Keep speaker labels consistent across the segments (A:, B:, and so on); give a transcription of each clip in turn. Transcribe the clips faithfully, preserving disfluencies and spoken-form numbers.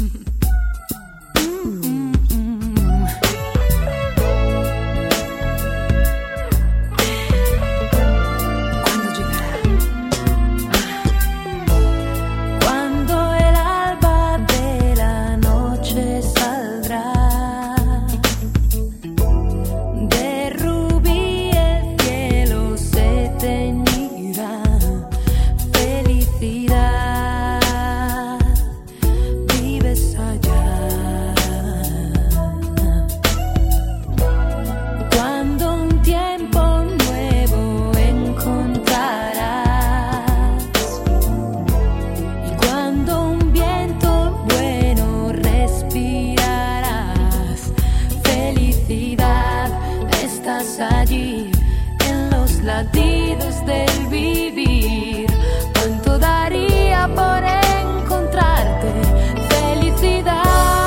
A: Allí en los latidos del vivir, cuánto daría por encontrarte. Felicidad,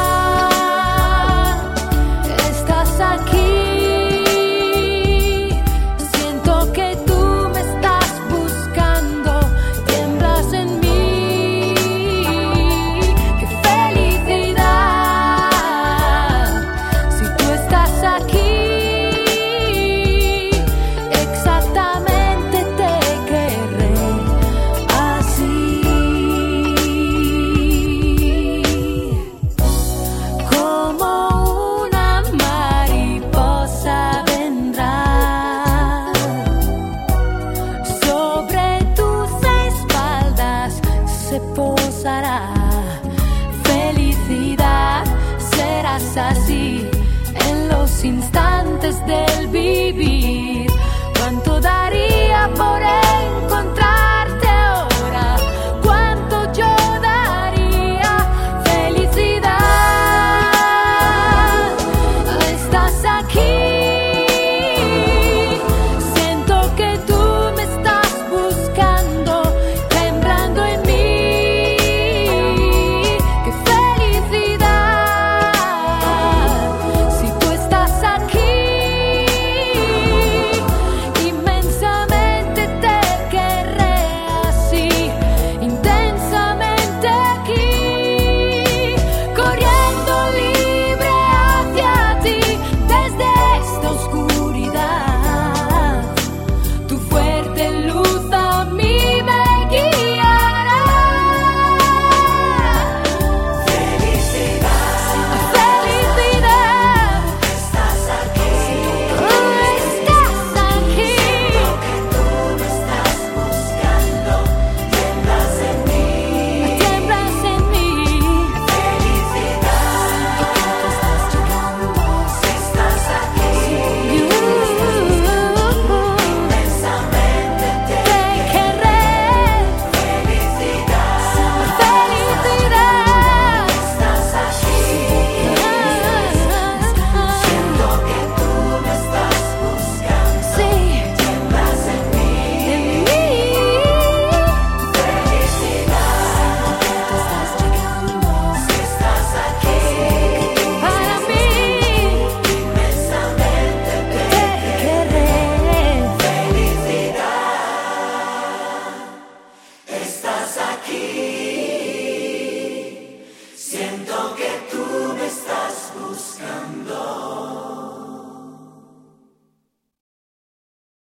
A: estás aquí, siento que tú me estás buscando, tiemblas en mí. Qué felicidad, si tú estás aquí. Posará felicidad, serás así en los instantes del vivir. Cuánto daría por él.